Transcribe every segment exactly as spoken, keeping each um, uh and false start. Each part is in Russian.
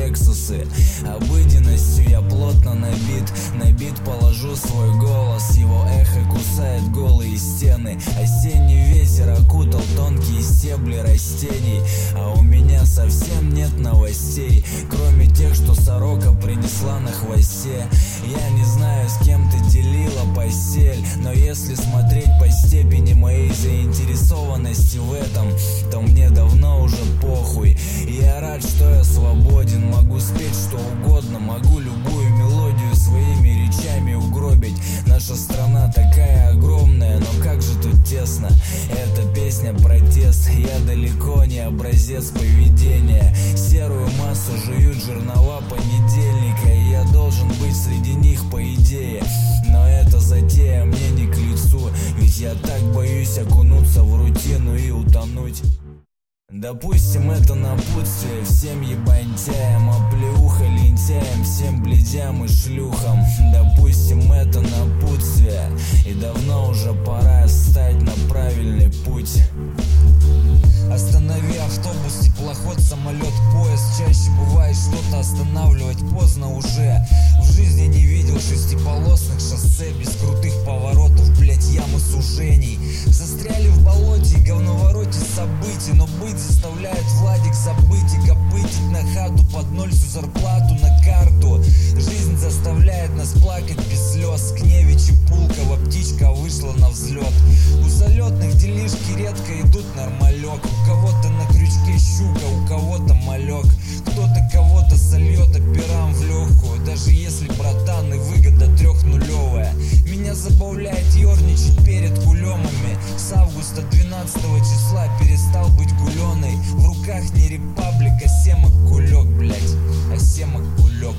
лексусы. Обыденностью я плотно набит, набит положу свой голос. Его эхо кусает голые стены. Осенний ветер окутал тонкие стебли растений. А у меня совсем нет новостей, кроме тех, что сорока принесла на хвосте. Я не знаю, с кем ты делила постель, но если смотреть по степени моей заинтересованности в этом, то мне давно уже похуй. И я рад, что я свободен, могу спеть что угодно, могу любую мелодию своими речами угробить. Наша страна такая огромная, но как же тут тесно. Эта песня протест, я далеко не образец поведения. Серую массу жуют жернова понедельника, и я должен быть среди них по идее. Но эта затея мне не к лицу, ведь я так боюсь окунуться в рутину и утонуть. Допустим, это напутствие всем ебантяям, оплеуха лентяям, всем блядям и шлюхам. Допустим, это напутствие, и давно уже пора стать на правильный путь. Останови автобус, теплоход, самолет, поезд. Чаще бывает что-то останавливать поздно уже. В жизни не видел шестиполосных шоссе без крутых поворотов, блять, ямы сужений. Застряли в болоте и говновороте событий, но быть заставляет Владик забыть и копытить на хату под ноль всю зарплату на карту. Жизнь заставляет нас плакать без слез. Кневич и Пулково, птичка вышла на взлет. У залетных делишки редко идут нормалек. У кого-то на крючке щука, у кого-то малек. Кто-то кого-то сольет операм в легкую, даже если, братан, и выгода трехнулевая. Меня забавляет ерничать перед кулемами. С августа двенадцатого числа перестал быть гуленой. В руках не репаблик, а семок кулек, блять, а семок кулек.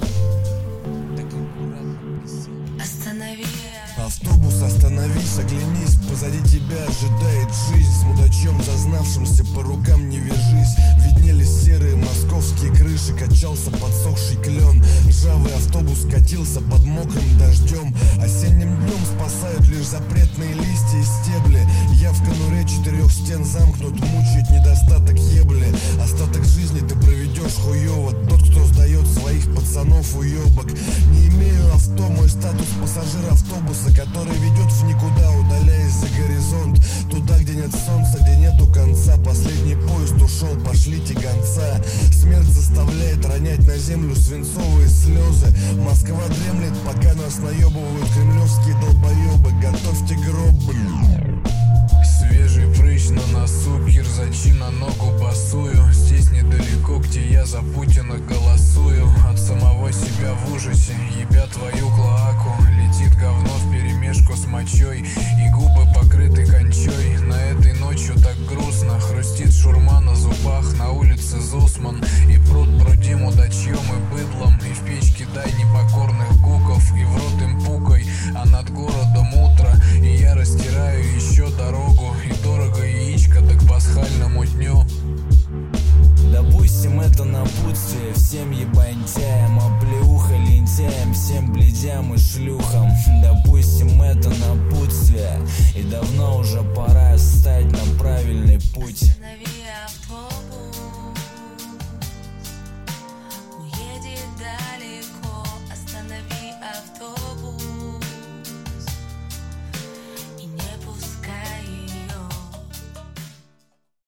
Так аккуратно писать. Останови. Автобус, остановись, оглянись, позади тебя ожидает жизнь. С мудачом, зазнавшимся, по рукам не вяжись. Виднелись серые московские крыши, качался подсохший клен. Ржавый автобус катился под мокрым дождем. Осенним днем спасают лишь запретные листья и стебли. Я в конуре четырех стен замкнут, мучает недостаток ебли. Остаток жизни ты проведешь хуёво. Тот, кто сдает своих пацанов, уебок. Не имею авто, мой статус пассажира автобуса, который ведет в никуда, удаляясь за горизонт. Туда, где нет солнца, где нету конца. Последний поезд ушел, пошлите гонца. Смерть заставляет ронять на землю свинцовые слезы. Москва дремлет, пока нас наебывают кремлевские долбоебы. Готовьте гроб, блин. Свежий прыщ на носу, кирзачи на ногу босую. Здесь недалеко, где я за Путина голосую. От самого себя в ужасе, ебя твою клоаку. Летит говно вперемешку с мочой, и губы покрыты кончой. На этой ночью так грустно, хрустит шурма на зубах. На улице Зусман и пруд пруди мудачьем и быдлом. И в печь кидай непокорных гуков, и в рот им пукай, а над городом утро. И я растираю еще дорогу, и дорого яичко, так к пасхальному дню. Допустим, это напутствие всем ебантяям, оплеуха лентяям, всем блядям и шлюхам. Допустим, это напутствие, и давно уже пора стать на